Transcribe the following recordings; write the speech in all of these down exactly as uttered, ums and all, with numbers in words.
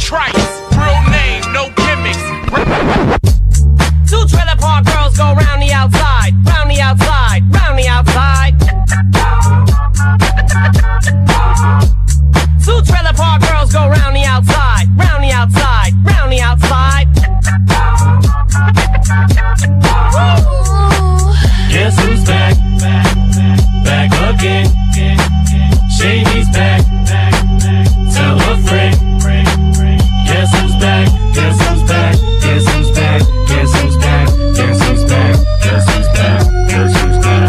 Trice, real name, no gimmicks. Two trailer park girls go round the outside, round the outside, round the outside. Two trailer park girls go round the outside, round the outside, round the outside. Guess who's back? Back again. Shady's back. Tell a friend. Guess who's back? Guess who's back? Guess who's back? Guess who's back? Guess who's back? Guess who's back? Guess who's back?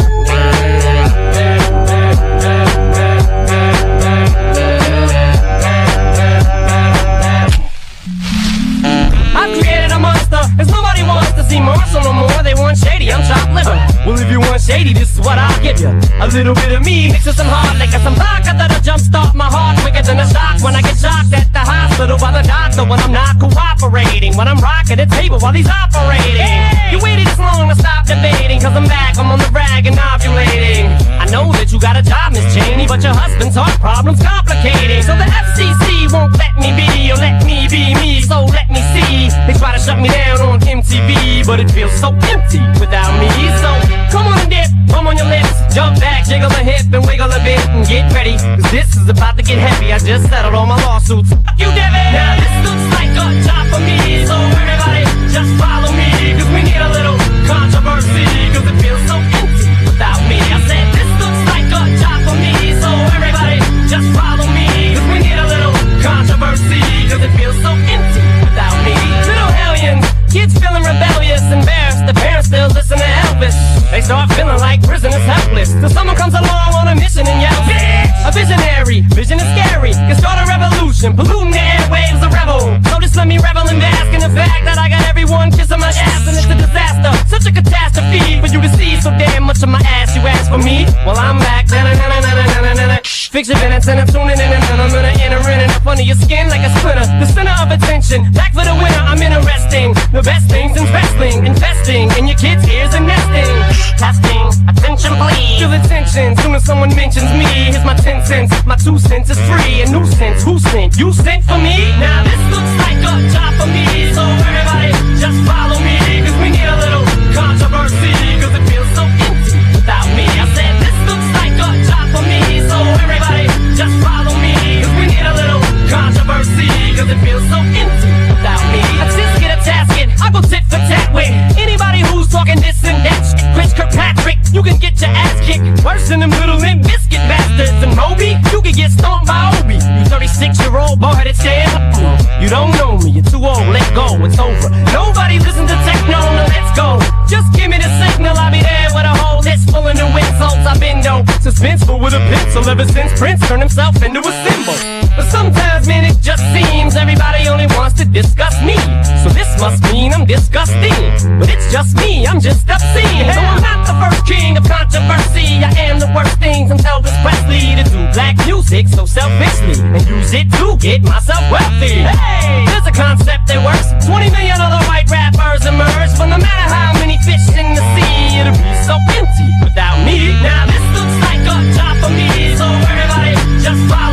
I've created a monster, cause nobody wants to see Marshall no more. They want Shady, I'm chopped liver. Well, if you want Shady, this is what I'll give you. A little bit of me mixed with some hard liquor, some vodka that'll jumpstart my heart quicker than a shock when I get shocked at the hospital by the doctor when I'm not cooperating. When I'm rocking the table while he's operating. Hey! You waited this long to stop debating, cause I'm back, I'm on the rag and ovulating. I know that you got a job, Miss Cheney, but your husband's heart problem's complicating. So the F C C won't let me be, or let me be me, so let me see. They try to shut me down on M T V, but it feels so empty without me. So come on and dip, bum on your lips, jump back, jiggle a hip and wiggle a bit and get ready, cause this is about to get heavy. I just settled all my lawsuits. Fuck you, Devin! Now this looks like a job for me, so everybody just follow me, cause we need a little controversy, cause it feels so empty without me. I said this looks like a job for me, so everybody just follow me, cause we need a little controversy, cause it feels so empty without me. Little hellions, kids feeling rebellious, embarrassed, the parents still listen to Elvis. They start feeling like prisoners helpless, till someone comes along on a mission and yells, a visionary, vision is scary, can start a revolution, polluting the airwaves, a rebel. So just let me revel and bask in the fact that I got everyone kissing my ass, and it's a disaster, such a catastrophe for you to see so damn much of my ass. You ask for me? Well, I'm back. Fix your minutes and I'm tuning in, and I'm gonna enter in and up under your skin like a splinter. The center of attention, back for the winner. I'm interesting, the best things in wrestling, investing in your kids' ears and nesting. Testing, attention please. Feel the tension soon as someone mentions me. Here's my ten cents, my two cents is free. A nuisance, who sent? You sent for me? Now this looks like a job for me, so everybody just follow me, cause we need a little controversy, cause it feels so empty without me. I said this looks like a job for me, so everybody just follow me, cause we need a little controversy, cause it feels so empty without me. I just get a tasket, I go tit for tat with anybody who's talking this and that shit. Chris Kirkpatrick, you can get your ass kicked worse than them little Limp Bizkit bastards. And Moby, you can get stomped by Obi. You thirty-six year old boy that stand up. You don't know me, you're too old, let go, it's over. Nobody listen to techno, no let's go. Just give me the signal, I'll be there with a whole list full of new insults. I've been though suspenseful with a pencil ever since Prince turned himself into a symbol. But sometimes, man, it just seems everybody only wants to discuss me. So this must mean I'm disgusting, but it's just me, I'm just obscene. So I'm not the first king of controversy, I am the worst thing from Elvis Presley to do black music so selfishly and use it to get myself wealthy. Hey, there's a concept that works. Twenty million other white rappers emerge, but no matter how many fish in the sea, it'll be so empty without me. Now this looks like a job for me, so everybody just follow